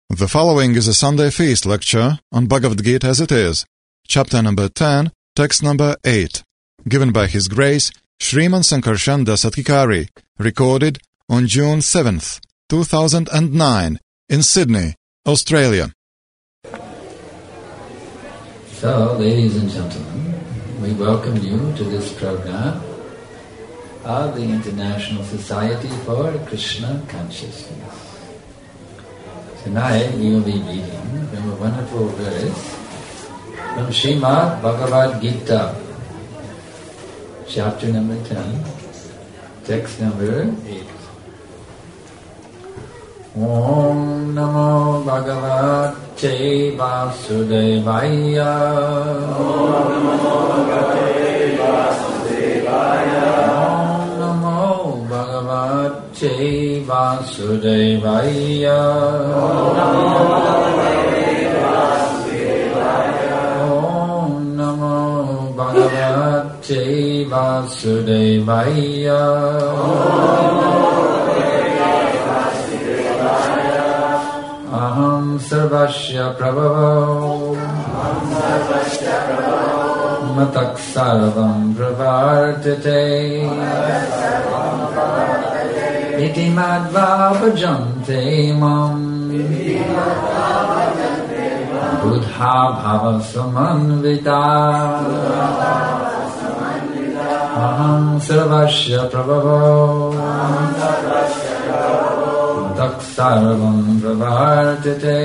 The following is a Sunday Feast lecture on Bhagavad Gita as it is, chapter number 10, text number 8, given by His Grace Sriman Sankarshan Dasatkari, recorded on June 7th, 2009, in Sydney, Australia. So, ladies and gentlemen, we welcome you to this program of the International Society for Krishna Consciousness. Tonight we will be reading from a wonderful verse from Srimad Bhagavad Gita, chapter number 10, text number 8. Om Namo Bhagavate Vasudevaya. Om Namo Bhagavate Vasudevaya. Om Namo Bhagavate Vasudevaya. Om Namo Bhagavate Vasudevaya. Aham sarvasya prabhavo matak sarvam pravartate iti madhva bhajante mam buddha bhava samanvita. Aham sarvasya prabhavo Sarvam pravartate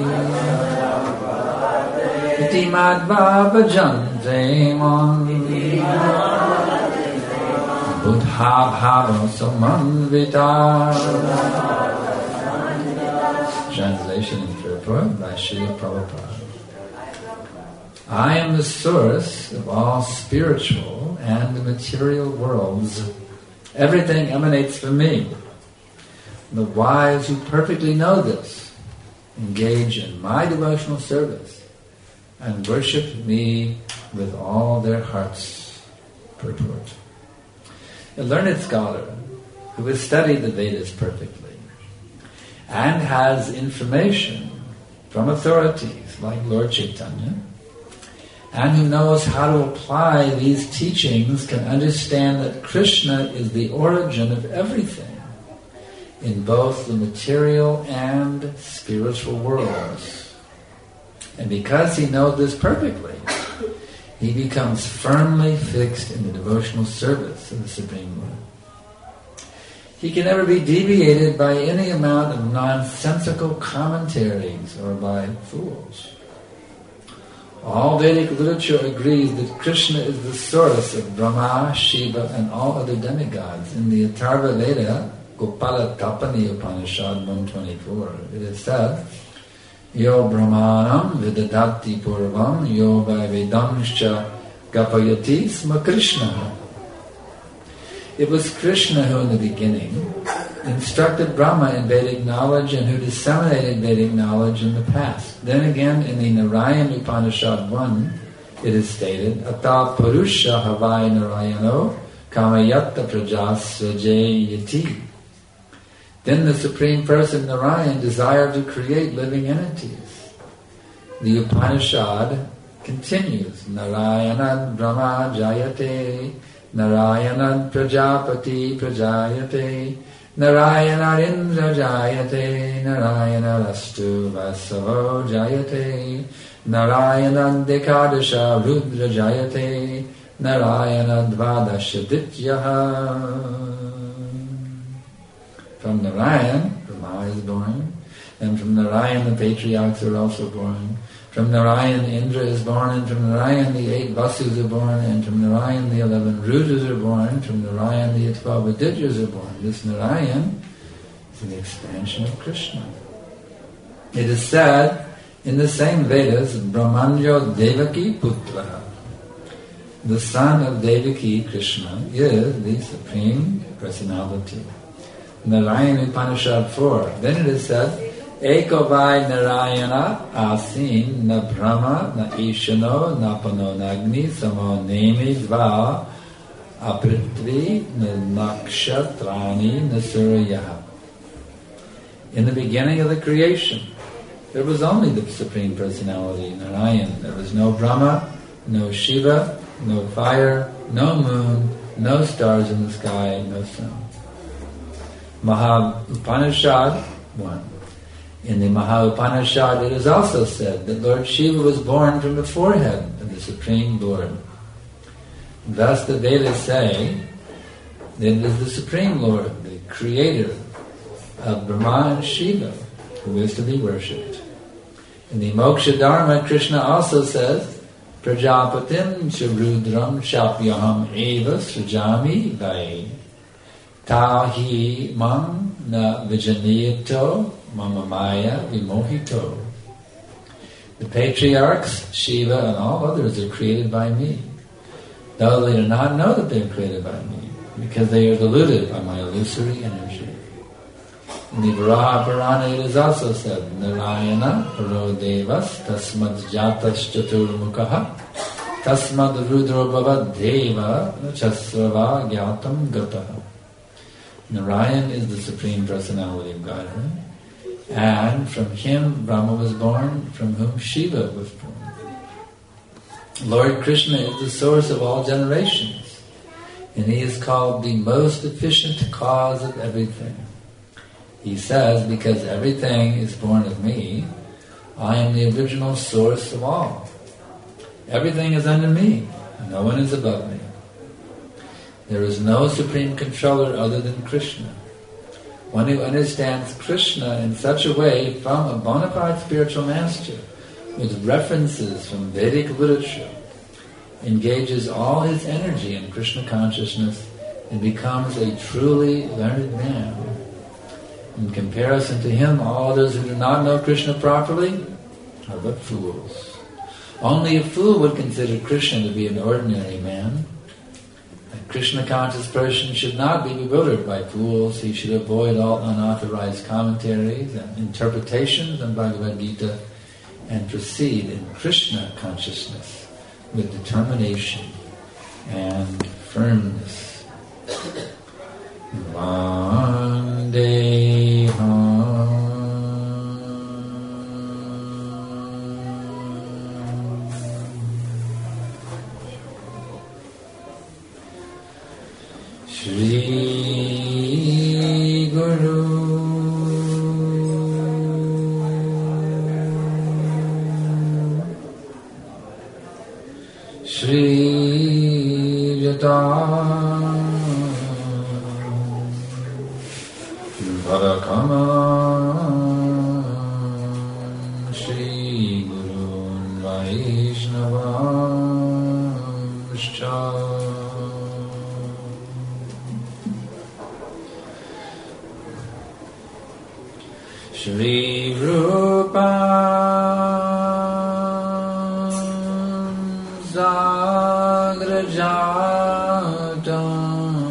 iti madhva bhajante mam buddha bhava samanvita. Translation and purport by Srila Prabhupada. I am the source of all spiritual and material worlds. Everything emanates from me. The wise who perfectly know this engage in my devotional service and worship me with all their hearts. Purport. A learned scholar who has studied the Vedas perfectly and has information from authorities like Lord Chaitanya and who knows how to apply these teachings can understand that Krishna is the origin of everything in both the material and spiritual worlds. And because he knows this perfectly, he becomes firmly fixed in the devotional service of the Supreme Lord. He can never be deviated by any amount of nonsensical commentaries or by fools. All Vedic literature agrees that Krishna is the source of Brahma, Shiva, and all other demigods. In the Atharva Veda, Gopala Tapani Upanishad 124, it is said, Yo Brahmanam Vidadati Purvam Yo Vedamscha Gapayati Sma Krishna. It was Krishna who in the beginning instructed Brahma in Vedic knowledge and who disseminated Vedic knowledge in the past. Then again in the Narayana Upanishad 1, it is stated, Ata Purusha Havai Narayano Kamayatta Prajas Svajayati. Then the Supreme Person Narayan desired to create living entities. The Upanishad continues, Narayanad Brahma Jayate, Narayanad Prajapati Prajayate, Narayanad Indra Jayate, Narayanad Astu Vasavo Jayate, Narayanad Dekadasha Rudra Jayate, Narayanad Dvadasha Dityaha. From Narayan, Brahma is born, and from Narayan the patriarchs are also born. From Narayan Indra is born, and from Narayan the 8 Vasus are born, and from Narayan the 11 Rudras are born, from Narayan the 12 Aditras are born. This Narayan is an expansion of Krishna. It is said in the same Vedas, Brahmanjo Devaki Putra. The son of Devaki, Krishna, is the Supreme Personality. Narayana Upanishad 4. Then it is said, Eko vai Narayana asin na Brahma na Ishano na Pano Nagni samo nemi dva aprithvi na nakshatrani na surya. In the beginning of the creation, there was only the Supreme Personality, Narayan. There was no Brahma, no Shiva, no fire, no moon, no stars in the sky, no sun. Maha-Upanishad 1. In the Maha-Upanishad it is also said that Lord Shiva was born from the forehead of the Supreme Lord. Thus the Vedas say that it is the Supreme Lord, the creator of Brahma and Shiva, who is to be worshipped. In the Moksha Dharma, Krishna also says, Prajapatim Charudram Shapyaham Eva Srajami Vai Tahi Mam Na Vijanayato Mama Maya Vimohito. The patriarchs, Shiva and all others are created by me, though they do not know that they are created by me, because they are deluded by my illusory energy. In the Varaha Purana it is also said, Narayana Paro Devas Tasmad Jatas Chaturmukha Tasmad Rudra Bhava Deva Chasrava Gyatam Gataha. Narayan is the Supreme Personality of Godhead, and from him Brahma was born, from whom Shiva was born. Lord Krishna is the source of all generations, and he is called the most efficient cause of everything. He says, because everything is born of me, I am the original source of all. Everything is under me. No one is above me. There is no supreme controller other than Krishna. One who understands Krishna in such a way from a bona fide spiritual master, with references from Vedic literature, engages all his energy in Krishna consciousness and becomes a truly learned man. In comparison to him, all those who do not know Krishna properly are but fools. Only a fool would consider Krishna to be an ordinary man. A Krishna-conscious person should not be bewildered by fools. He should avoid all unauthorized commentaries and interpretations on Bhagavad Gita and proceed in Krishna consciousness with determination and firmness. Shri Guru Shri Jata Bharakama Shri Guru Vaishnavamscha Shri Rupa Zagrajatam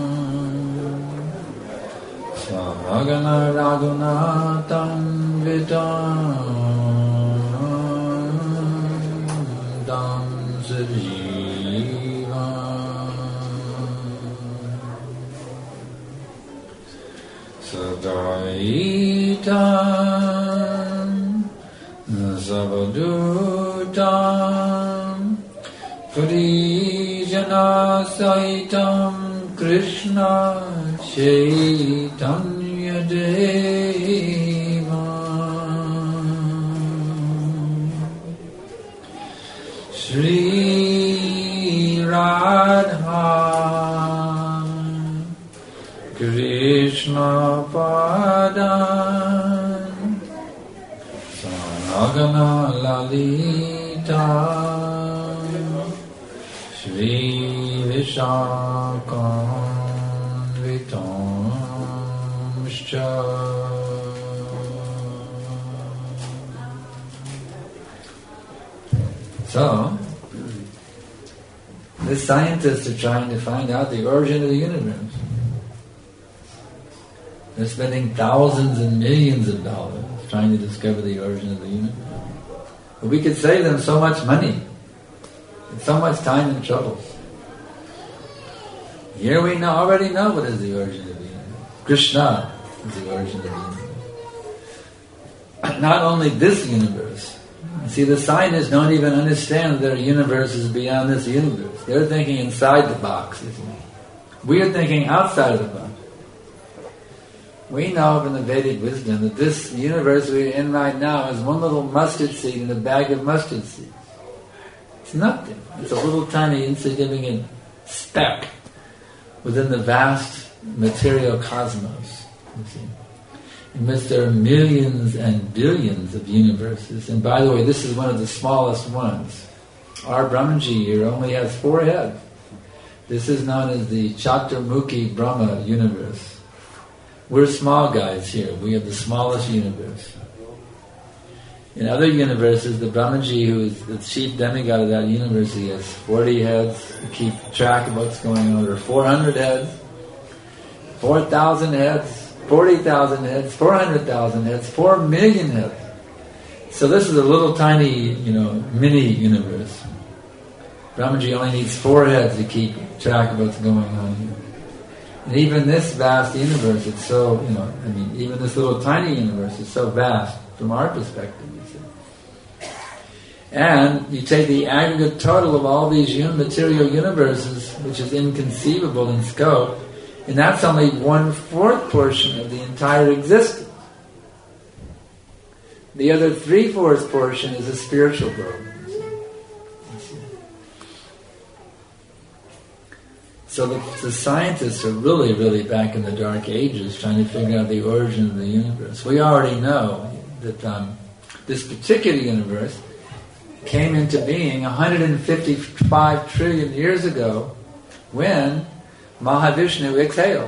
Svagana Raghunatam Vitam Dam Sajivam Sadaitam Zavadutam Parijana Saitam Krishna Chaitanya Deva Shri Radha Krishna Padan Sanagana Lalita Shri Vishakam Vitamscha. So, the scientists are trying to find out the origin of the universe. They're spending thousands and millions of dollars trying to discover the origin of the universe. But we could save them so much money, and so much time and trouble. Here we already know what is the origin of the universe. Krishna is the origin of the universe. not only this universe. See, the scientists don't even understand there are universes beyond this universe. They're thinking inside the box, isn't it? We are thinking outside of the box. We know from the Vedic wisdom that this universe we're in right now is one little mustard seed in a bag of mustard seeds. It's nothing. It's a little tiny insignificant speck within the vast material cosmos. You see. In which there are millions and billions of universes. And by the way, this is one of the smallest ones. Our Brahmaji here only has 4 heads. This is known as the Chaturmukhi Brahma universe. We're small guys here. We have the smallest universe. In other universes, the Brahmaji, who is the chief demigod of that universe, he has 40 heads to keep track of what's going on, or 400 heads, 4,000 heads, 40,000 heads, 400,000 heads, 4 million heads. So this is a little tiny, mini universe. Brahmaji only needs 4 heads to keep track of what's going on here. And even this vast universe, it's so, even this little tiny universe is so vast from our perspective, you see. And you take the aggregate total of all these material universes, which is inconceivable in scope, and that's only 1/4 portion of the entire existence. The other 3/4 portion is a spiritual world. So the scientists are really, really back in the Dark Ages trying to figure out the origin of the universe. We already know that this particular universe came into being 155 trillion years ago when Mahavishnu exhaled.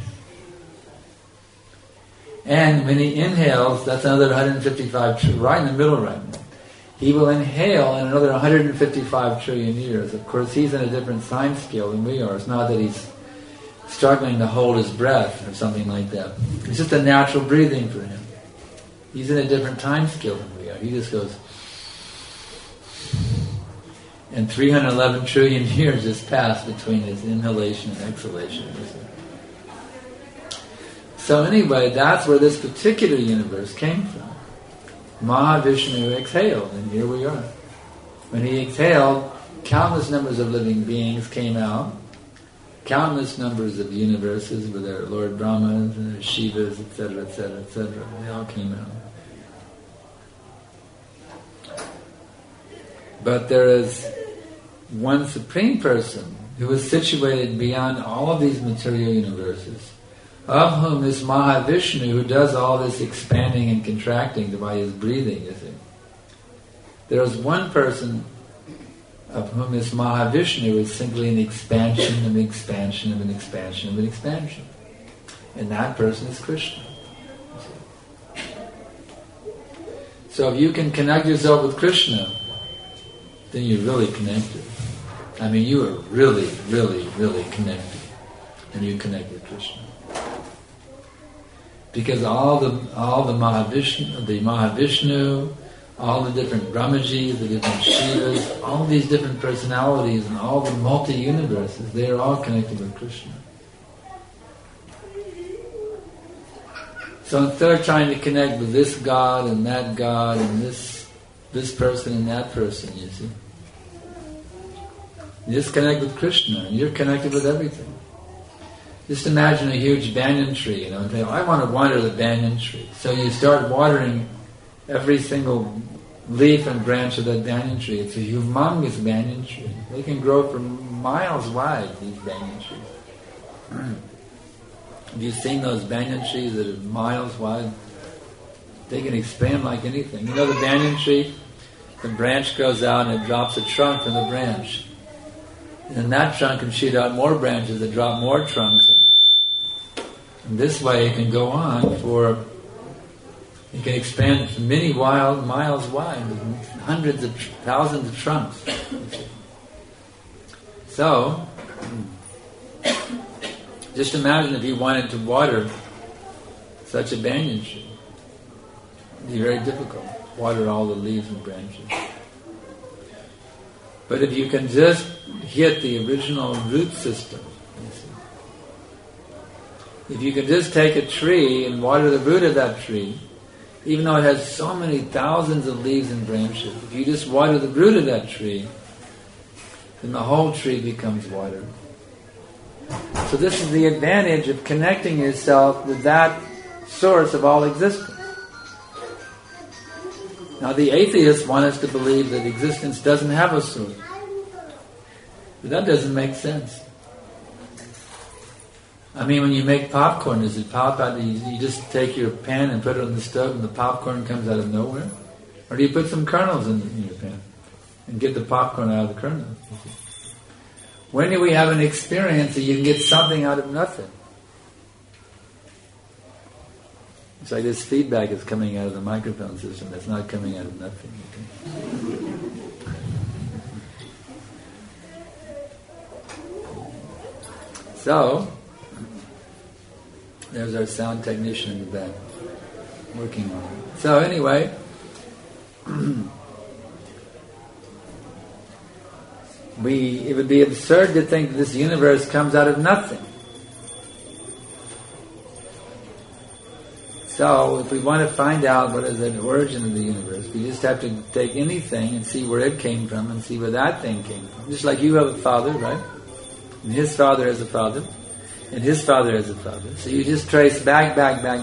And when he inhales, that's another 155 trillion, right in the middle right now. He will inhale in another 155 trillion years. Of course, he's in a different time scale than we are. It's not that he's struggling to hold his breath or something like that. It's just a natural breathing for him. He's in a different time scale than we are. He just goes... And 311 trillion years has passed between his inhalation and exhalation. So anyway, that's where this particular universe came from. Mahavishnu exhaled, and here we are. When he exhaled, countless numbers of living beings came out, countless numbers of universes with their Lord Brahmas and their Shivas, etc., etc., etc. They all came out. But there is one Supreme Person who is situated beyond all of these material universes, of whom is Mahavishnu, who does all this expanding and contracting by his breathing, you see. There is one person of whom is Mahavishnu is simply an expansion of an expansion of an expansion of an expansion. And that person is Krishna. So if you can connect yourself with Krishna, then you're really connected. You are really, really, really connected. And you connect with Krishna. Because all the Mahavishnu, all the different Brahmajis, the different Shivas, all these different personalities and all the multi-universes, they are all connected with Krishna. So instead of trying to connect with this God and that God and this person and that person, you see, you just connect with Krishna and you're connected with everything. Just imagine a huge banyan tree, and think, I want to water the banyan tree. So you start watering every single leaf and branch of that banyan tree. It's a humongous banyan tree. They can grow for miles wide, these banyan trees. Have you seen those banyan trees that are miles wide? They can expand like anything. You know the banyan tree? The branch goes out and it drops a trunk from the branch. And then that trunk can shoot out more branches that drop more trunks. And this way it can go on it can expand many miles wide, with hundreds of thousands of trunks. So, just imagine if you wanted to water such a banyan tree. It'd be very difficult to water all the leaves and branches. But if you can just hit the original root system, if you can just take a tree and water the root of that tree, Even though it has so many thousands of leaves and branches, if you just water the root of that tree, then the whole tree becomes water. So this is the advantage of connecting yourself with that source of all existence. Now the atheists want us to believe that existence doesn't have a source. But that doesn't make sense. I mean, when you make popcorn, does it pop out? You just take your pan and put it on the stove and the popcorn comes out of nowhere? Or do you put some kernels in your pan and get the popcorn out of the kernels? When do we have an experience that you can get something out of nothing? It's like this feedback is coming out of the microphone system that's not coming out of nothing. So, there's our sound technician in the back working on it. So anyway, it would be absurd to think that this universe comes out of nothing. So, if we want to find out what is the origin of the universe, we just have to take anything and see where it came from and see where that thing came from. Just like you have a father, right? And his father has a father, and his father has a father. So you just trace back,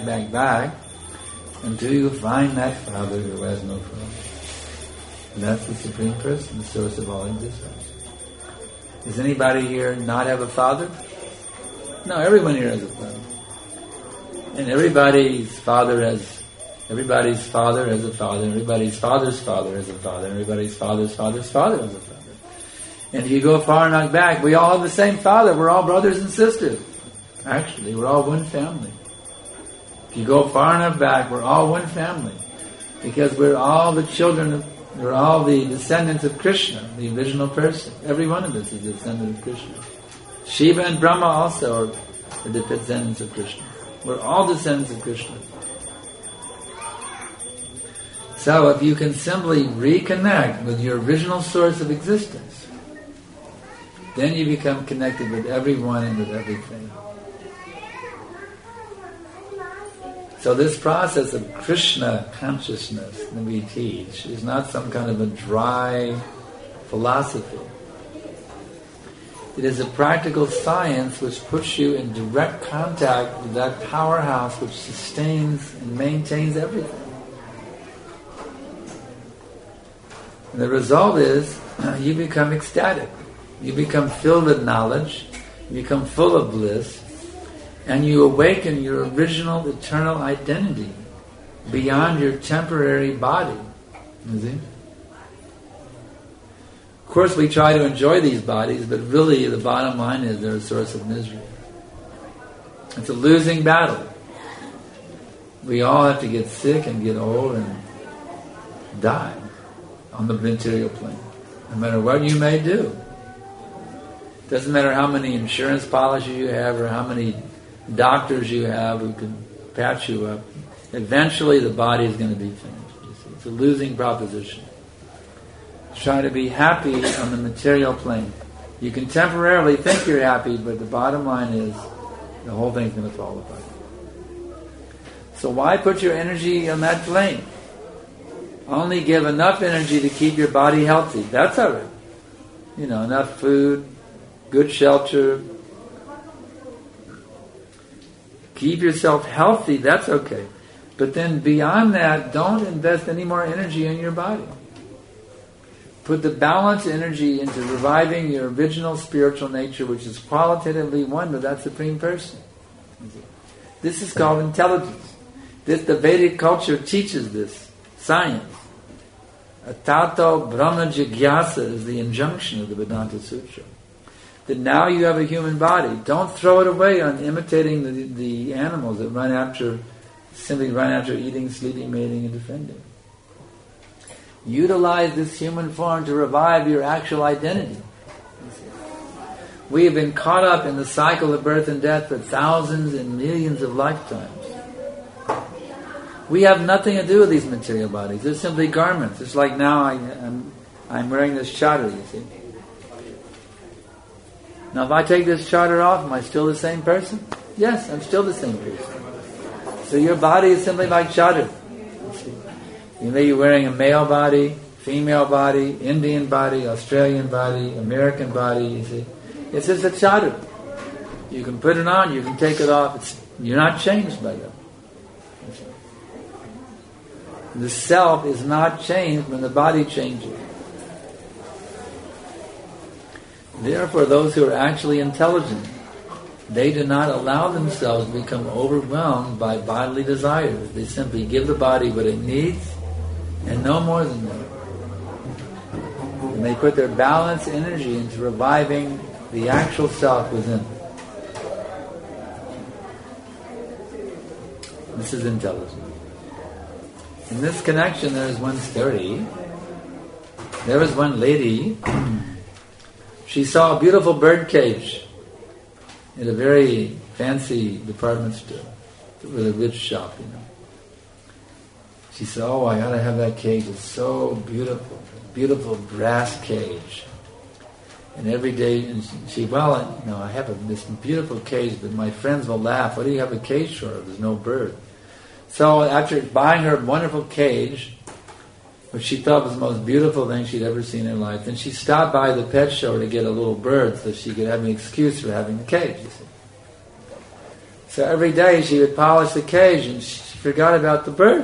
until you find that father who has no father. And that's the Supreme Person, the source of all existence. Does anybody here not have a father? No, everyone here has a father. And everybody's father has a father, everybody's father's father has a father, everybody's father's father has a father. And if you go far enough back, we all have the same father. We're all brothers and sisters. Actually, we're all one family. If you go far enough back, we're all one family. Because we're all the we're all the descendants of Krishna, the original person. Every one of us is a descendant of Krishna. Shiva and Brahma also are the descendants of Krishna. We're all descendants of Krishna. So if you can simply reconnect with your original source of existence, then you become connected with everyone and with everything. So this process of Krishna consciousness that we teach is not some kind of a dry philosophy. It is a practical science which puts you in direct contact with that powerhouse which sustains and maintains everything. And the result is you become ecstatic. You become filled with knowledge. You become full of bliss. And you awaken your original eternal identity beyond your temporary body. You see? Of course, we try to enjoy these bodies, but really the bottom line is they're a source of misery. It's a losing battle. We all have to get sick and get old and die on the material plane, no matter what you may do. Doesn't matter how many insurance policies you have or how many doctors you have who can patch you up. Eventually the body is going to be finished. You see. It's a losing proposition. Try to be happy on the material plane. You can temporarily think you're happy, but the bottom line is the whole thing's going to fall apart. So why put your energy on that plane? Only give enough energy to keep your body healthy. That's all right. Enough food, good shelter. Keep yourself healthy, that's okay. But then beyond that, don't invest any more energy in your body. Put the balanced energy into reviving your original spiritual nature, which is qualitatively one with that Supreme Person. This is called intelligence. The Vedic culture teaches this science. Atato Brahma Jigyasa is the injunction of the Vedanta Sutra. That now you have a human body. Don't throw it away on imitating the animals that simply run after eating, sleeping, mating, and defending. Utilize this human form to revive your actual identity. We have been caught up in the cycle of birth and death for thousands and millions of lifetimes. We have nothing to do with these material bodies. They're simply garments. It's like now I'm wearing this chadar, you see. Now if I take this chadar off, am I still the same person? Yes, I'm still the same person. So your body is simply like chadar. You may be wearing a male body, female body, Indian body, Australian body, American body, you see. It's just a chadar. You can put it on, you can take it off. You're not changed by that. The self is not changed when the body changes. Therefore, those who are actually intelligent, they do not allow themselves to become overwhelmed by bodily desires. They simply give the body what it needs and no more than that. And they put their balanced energy into reviving the actual self within. This is intelligence. In this connection, there is one story. There was one lady. She saw a beautiful bird cage in a very fancy department store with a rich shop, She said, "Oh, I gotta have that cage. It's so beautiful, beautiful brass cage." And every day, and I have this beautiful cage, but my friends will laugh. What do you have a cage for? There's no bird. So after buying her a wonderful cage, which she thought was the most beautiful thing she'd ever seen in her life, then she stopped by the pet show to get a little bird so she could have an excuse for having the cage, you see. So every day she would polish the cage and she forgot about the bird.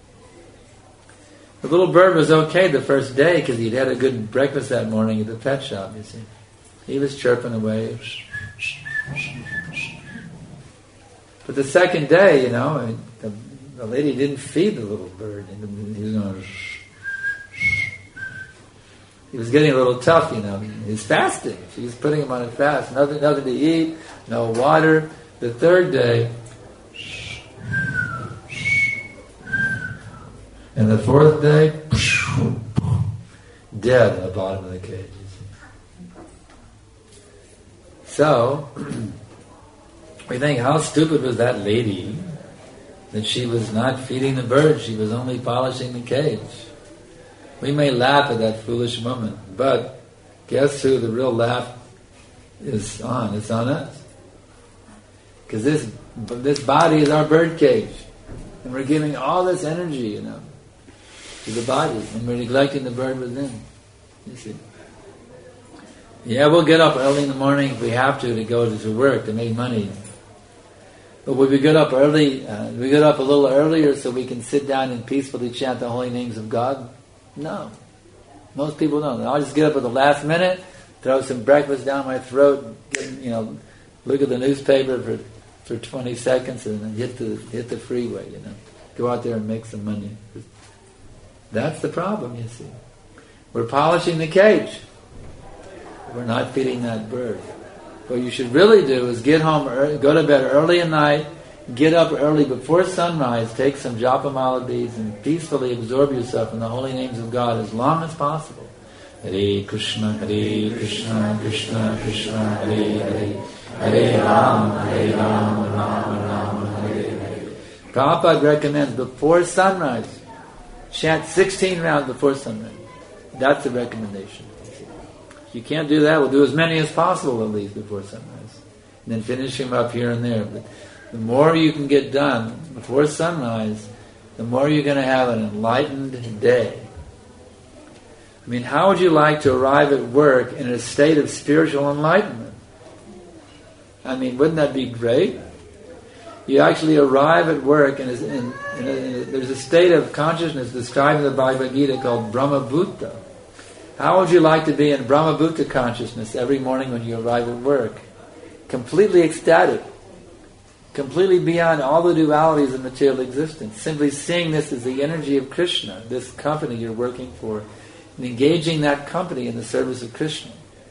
The little bird was okay the first day because he'd had a good breakfast that morning at the pet shop, you see. He was chirping away. But the second day, the lady didn't feed the little bird. He was going, he was getting a little tough, He was fasting. She was putting him on a fast. Nothing to eat, no water. The third day, and the fourth day, dead at the bottom of the cage. So, we think, how stupid was that lady that she was not feeding the bird, she was only polishing the cage. We may laugh at that foolish woman, but guess who the real laugh is on? It's on us. Because this body is our bird cage. And we're giving all this energy, to the body, and we're neglecting the bird within. You see. Yeah, we'll get up early in the morning if we have to go to work, to make money. But would we get up early? We get up a little earlier so we can sit down and peacefully chant the holy names of God? No. Most people don't. I'll just get up at the last minute, throw some breakfast down my throat, look at the newspaper for 20 seconds, and then hit the freeway. Go out there and make some money. That's the problem, you see. We're polishing the cage. We're not feeding that bird. What you should really do is get home, go to bed early at night, get up early before sunrise, take some Japamala beads, and peacefully absorb yourself in the holy names of God as long as possible. Hare Krishna, Krishna Krishna, Hare Hare, Hare Rama, Rama Rama, Hare Hare. Prabhupada recommends before sunrise, chant 16 rounds before sunrise. That's the recommendation. If you can't do that, we'll do as many as possible at least before sunrise. And then finish them up here and there. But the more you can get done before sunrise, the more you're going to have an enlightened day. I mean, how would you like to arrive at work in a state of spiritual enlightenment? I mean, wouldn't that be great? You actually arrive at work and there's a state of consciousness described in the Bhagavad Gita called Brahmabhuta. How would you like to be in Brahmabhuta consciousness every morning when you arrive at work? Completely ecstatic. Completely beyond all the dualities of material existence. Simply seeing this as the energy of Krishna, this company you're working for, and engaging that company in the service of Krishna.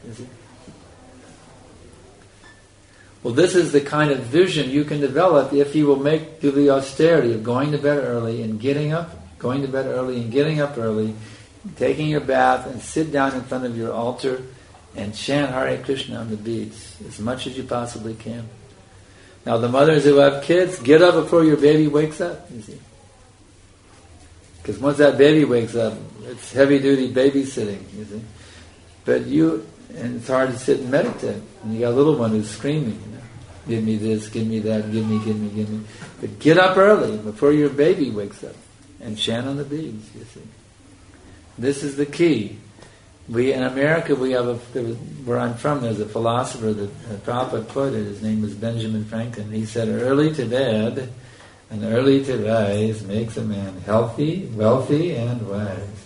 Well, this is the kind of vision you can develop if you will do the austerity of going to bed early and getting up, going to bed early and getting up early, taking your bath and sit down in front of your altar and chant Hare Krishna on the beads as much as you possibly can. Now the mothers who have kids, get up before your baby wakes up, you see. Because once that baby wakes up, it's heavy-duty babysitting, you see. And it's hard to sit and meditate. And you got a little one who's screaming, give me this, give me that, give me. But get up early before your baby wakes up. and chant on the beads, you see. This is the key. We in America, we have where I'm from, there's a philosopher that Prabhupada quoted. His name was Benjamin Franklin. He said, "Early to bed and early to rise makes a man healthy, wealthy, and wise."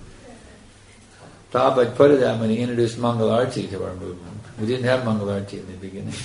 Prabhupada quoted that when he introduced Mangal Arati to our movement. We didn't have Mangal Arati in the beginning.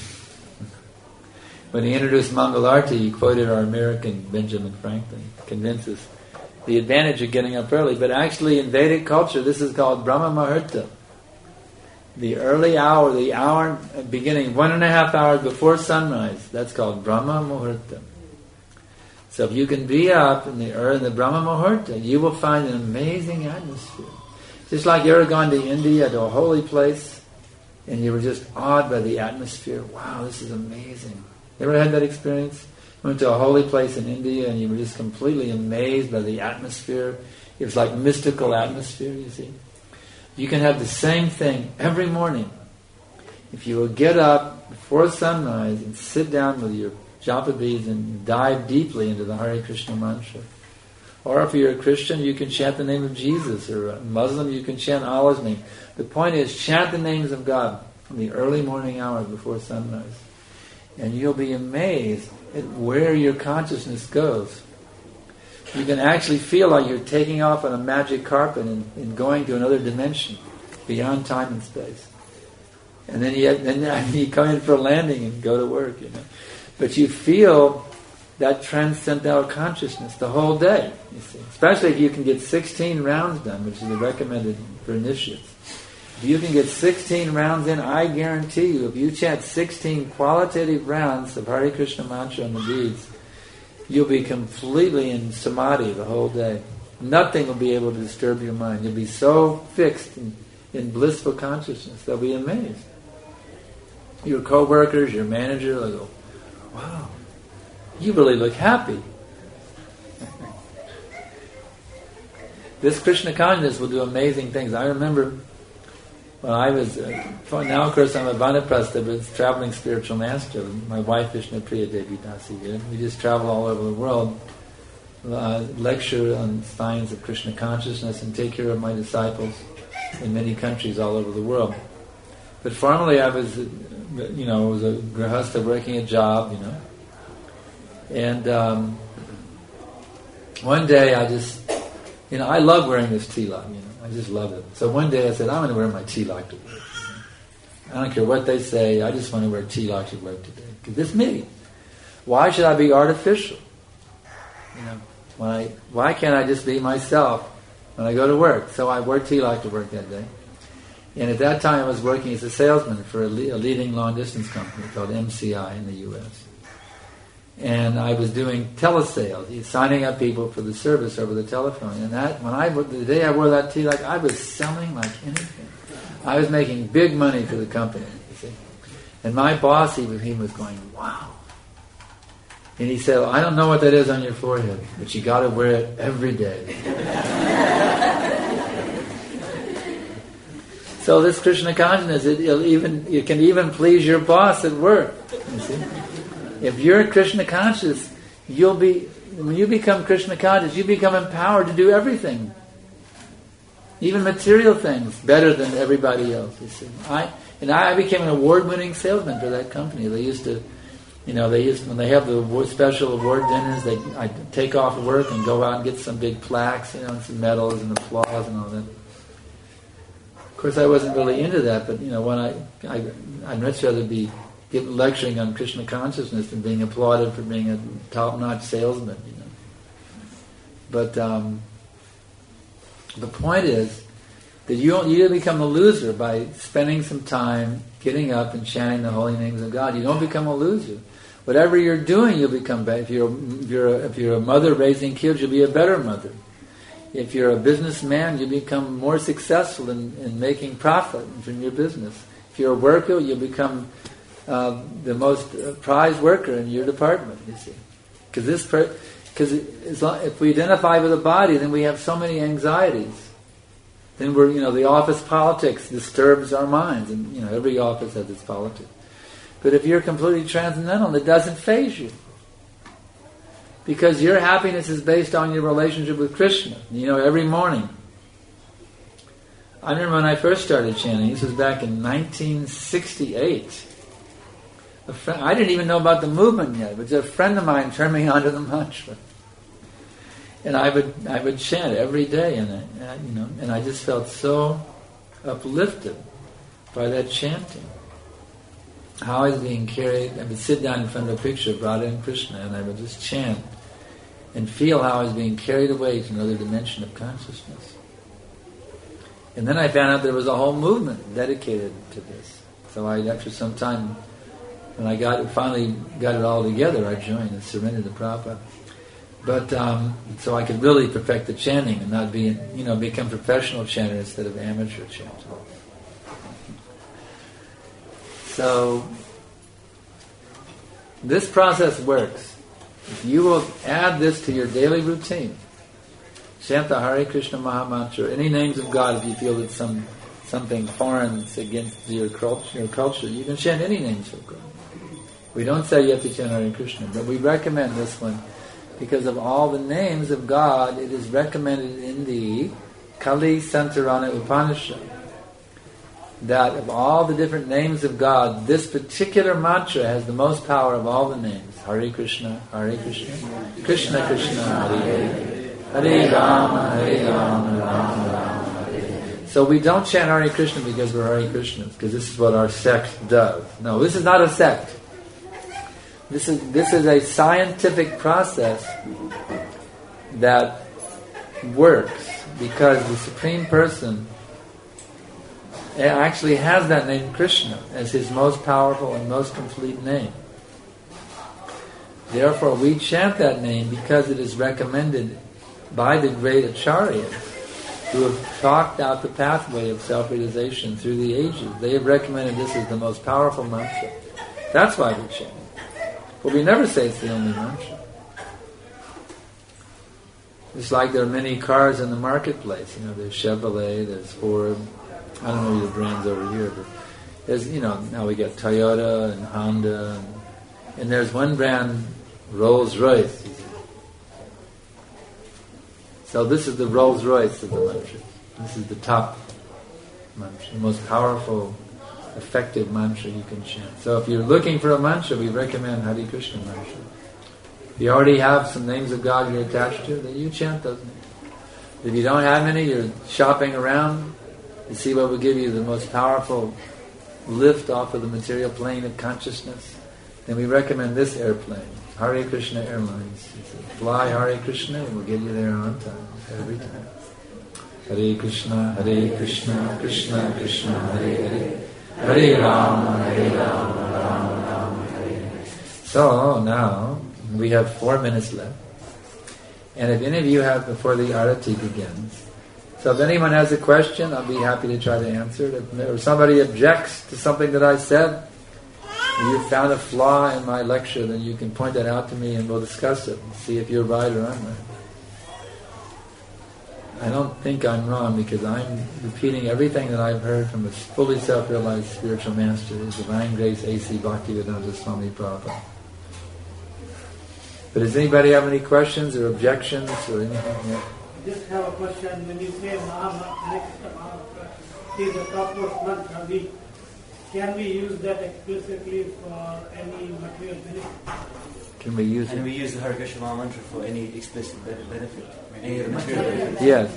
When he introduced Mangal Arati, he quoted our American Benjamin Franklin. Convinces the advantage of getting up early. But actually in Vedic culture, this is called Brahma Muhurta. The early hour, the hour beginning 1.5 hours before sunrise, that's called Brahma Muhurta. So if you can be up in the Brahma Muhurta, you will find an amazing atmosphere. Just like you ever gone to India, to a holy place, and you were just awed by the atmosphere. Wow, this is amazing. You ever had that experience? Went to a holy place in India and you were just completely amazed by the atmosphere. It was like mystical atmosphere, you see. You can have the same thing every morning. If you will get up before sunrise and sit down with your japa beads and dive deeply into the Hare Krishna mantra. Or if you're a Christian, you can chant the name of Jesus. Or a Muslim, you can chant Allah's name. The point is, chant the names of God in the early morning hours before sunrise. And you'll be amazed at where your consciousness goes. You can actually feel like you're taking off on a magic carpet and going to another dimension beyond time and space. And then you come in for a landing and go to work, you know. But you feel that transcendental consciousness the whole day, you see. Especially if you can get 16 rounds done, which is recommended for initiates. If you can get 16 rounds in, I guarantee you, if you chant 16 qualitative rounds of Hare Krishna mantra on the beads, you'll be completely in samadhi the whole day. Nothing will be able to disturb your mind. You'll be so fixed in blissful consciousness, they'll be amazed. Your co-workers, your manager, they'll go, "Wow, you really look happy." This Krishna consciousness will do amazing things. I remember when I was, now of course I'm a Vanaprastha, but traveling spiritual master. My wife Vishnu Priya Devi Dasi here. We just travel all over the world, lecture on science of Krishna consciousness and take care of my disciples in many countries all over the world. But formerly I was, was a grihastha working a job, And one day I just, I love wearing this tilak, I just love it. So one day I said, I'm going to wear my tilak to work. I don't care what they say, I just want to wear tilak to work today. Because it's me. Why should I be artificial? Why can't I just be myself when I go to work? So I wore tilak to work that day. And at that time I was working as a salesman for a leading long-distance company called MCI in the U.S. And I was doing telesales, signing up people for the service over the telephone. And the day I wore that tilak, I was selling like anything. I was making big money for the company, you see. And my boss, he was going, wow. And he said, I don't know what that is on your forehead, but you got to wear it every day. So this Krishna consciousness, it can even please your boss at work, you see. If you're Krishna conscious, when you become Krishna conscious, you become empowered to do everything. Even material things, better than everybody else, you see. I became an award-winning salesman for that company. They used to, when they have the special award dinners, I'd take off work and go out and get some big plaques, and some medals and applause and all that. Of course, I wasn't really into that, but, when I'd much rather be lecturing on Krishna consciousness and being applauded for being a top-notch salesman, But the point is that you become a loser by spending some time getting up and chanting the holy names of God. You don't become a loser. Whatever you're doing, you'll become better. If you're a mother raising kids, you'll be a better mother. If you're a businessman, you become more successful in making profit from your business. If you're a worker, you'll become the most prized worker in your department, you see. Because if we identify with the body, then we have so many anxieties. Then the office politics disturbs our minds, and every office has its politics. But if you're completely transcendental, it doesn't faze you. Because your happiness is based on your relationship with Krishna. Every morning. I remember when I first started chanting, this was back in 1968. I didn't even know about the movement yet, but a friend of mine turned me onto the mantra. And I would chant every day, and I just felt so uplifted by that chanting. How I was being carried. I would sit down in front of a picture of Radha and Krishna, and I would just chant and feel how I was being carried away to another dimension of consciousness. And then I found out there was a whole movement dedicated to this. So after some time, when I finally got it all together, I joined and surrendered to Prabhupada. But so I could really perfect the chanting and not become professional chanter instead of amateur chanter. So this process works. If you will add this to your daily routine, chant the Hare Krishna Maha Mantra, any names of God, if you feel that something foreign is against your culture, you can chant any names of God. We don't say you have to chant Hare Krishna, but we recommend this one because of all the names of God. It is recommended in the Kali Santarana Upanishad that of all the different names of God, this particular mantra has the most power of all the names. Hare Krishna, Krishna Krishna, Hare Hare, Hare Rama, Rama Rama, Hare. So we don't chant Hare Krishna because we're Hare Krishnas, because this is what our sect does. No, this is not a sect. This is a scientific process that works because the Supreme Person actually has that name Krishna as his most powerful and most complete name. Therefore, we chant that name because it is recommended by the great acharyas who have talked out the pathway of self-realization through the ages. They have recommended this as the most powerful mantra. That's why we chant it. But we never say it's the only mantra. It's like there are many cars in the marketplace. There's Chevrolet, there's Ford. I don't know the brands over here, but there's, now we got Toyota and Honda, and there's one brand, Rolls-Royce. So this is the Rolls-Royce of the mantra. This is the top mantra, the most powerful, effective mantra you can chant. So if you're looking for a mantra, we recommend Hare Krishna mantra. If you already have some names of God you're attached to, then you chant those names. If you don't have any, you're shopping around to see what will give you the most powerful lift off of the material plane of consciousness, then we recommend this airplane, Hare Krishna Airlines. Fly Hare Krishna and we'll get you there on time, every time. Hare Krishna, Krishna Krishna, Hare Hare. Hare Rama, Rama Rama, Hare Hare. So now we have 4 minutes left, and if any of you have before the arati begins. So if anyone has a question, I'll be happy to try to answer it. If somebody objects to something that I said, if you found a flaw in my lecture, then you can point that out to me, and we'll discuss it and see if you're right or I'm right. I don't think I'm wrong because I'm repeating everything that I've heard from a fully self-realized spiritual master, His Divine Grace A.C. Bhaktivedanta Swami Prabhupada. But does anybody have any questions or objections or anything? Yeah. I just have a question. When you say Maha is the topmost mantra, can we use that explicitly for any material benefit? Can we use Can it? we use the Hare Krishna Maha Mantra for any explicit benefit? Any other material benefit? Yes.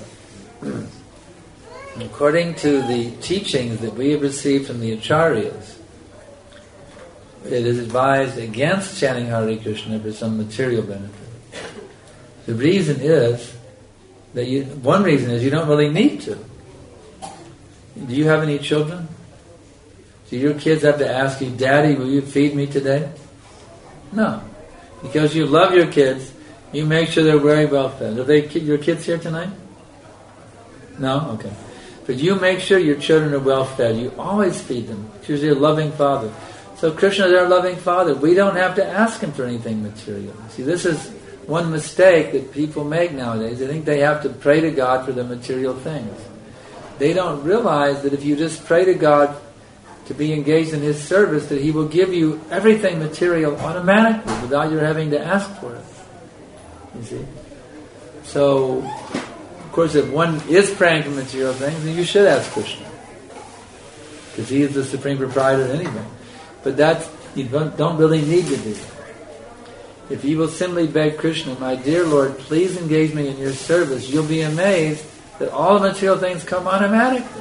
According to the teachings that we have received from the acharyas, it is advised against chanting Hare Krishna for some material benefit. The reason is that one reason is you don't really need to. Do you have any children? Do your kids have to ask you, Daddy, will you feed me today? No. Because you love your kids, you make sure they're very well fed. Are your kids here tonight? No? Okay. But you make sure your children are well fed. You always feed them because you're a loving father. So Krishna is our loving father. We don't have to ask him for anything material. See, this is one mistake that people make nowadays. They think they have to pray to God for the material things. They don't realize that if you just pray to God to be engaged in His service, that He will give you everything material automatically without your having to ask for it. You see? So, of course, if one is praying for material things, then you should ask Krishna. Because he is the supreme proprietor of anything. But that's, you don't really need to do that. If you will simply beg Krishna, my dear Lord, please engage me in your service, you'll be amazed that all material things come automatically.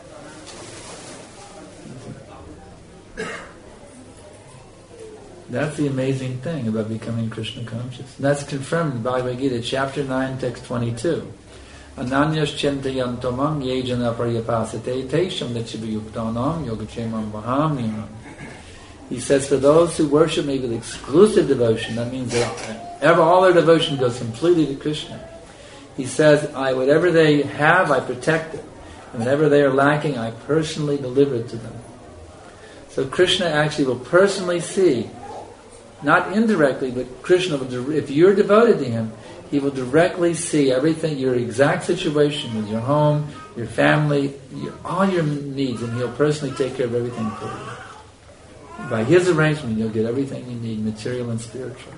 That's the amazing thing about becoming Krishna conscious. And that's confirmed in Bhagavad Gita, chapter 9, text 22. Ananyas chintayantomam yejana paryapasate tesham nichibhayuktanam yogachemam vahamyam. He says, for those who worship me with exclusive devotion, that means that all their devotion goes completely to Krishna. He says, whatever they have, I protect it. And whatever they are lacking, I personally deliver it to them. So Krishna actually will personally see, not indirectly, but Krishna, if you're devoted to him, he will directly see everything, your exact situation with your home, your family, all your needs, and he'll personally take care of everything for you. By his arrangement, you'll get everything you need, material and spiritual.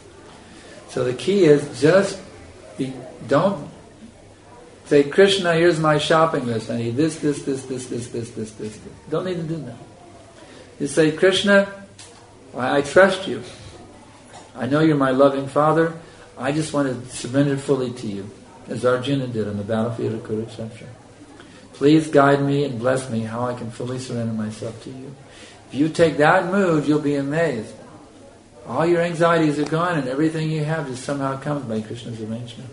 So the key is don't say, Krishna, here's my shopping list. I need this. Don't need to do that. You say, Krishna, I trust you. I know you're my loving Father. I just want to surrender fully to you, as Arjuna did on the battlefield of Kurukshetra. Please guide me and bless me how I can fully surrender myself to you. If you take that mood, you'll be amazed. All your anxieties are gone and everything you have just somehow comes by Krishna's arrangement.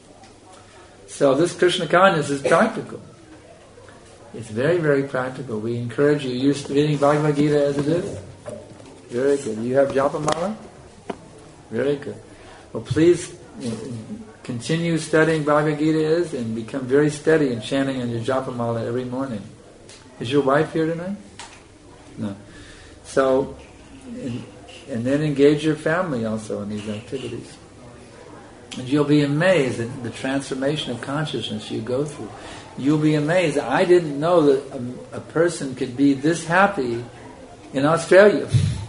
So this Krishna kindness is practical. It's very, very practical. We encourage you. You're reading Bhagavad Gita as it is? Very good. You have Japamala? Very good. Well, please continue studying Bhagavad Gita and become very steady in chanting on your Japamala every morning. Is your wife here tonight? No. So, and then engage your family also in these activities. And you'll be amazed at the transformation of consciousness you go through. You'll be amazed. I didn't know that a person could be this happy in Australia,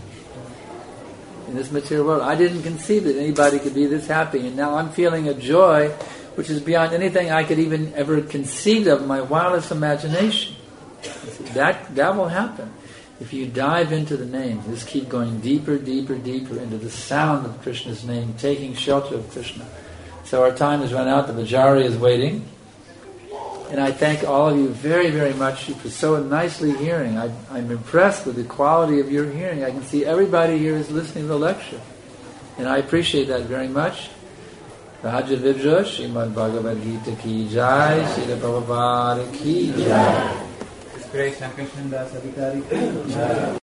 in this material world. I didn't conceive that anybody could be this happy. And now I'm feeling a joy which is beyond anything I could even ever conceive of in my wildest imagination. That will happen. If you dive into the name, just keep going deeper, deeper, deeper into the sound of Krishna's name, taking shelter of Krishna. So our time has run out. The Vajari is waiting. And I thank all of you very, very much for so nicely hearing. I'm impressed with the quality of your hearing. I can see everybody here is listening to the lecture. And I appreciate that very much. Raja Vidra, Srimad Bhagavad Gita ki jai, Srila Prabhupada ki jai. Grace and Krishna Das Adhikari.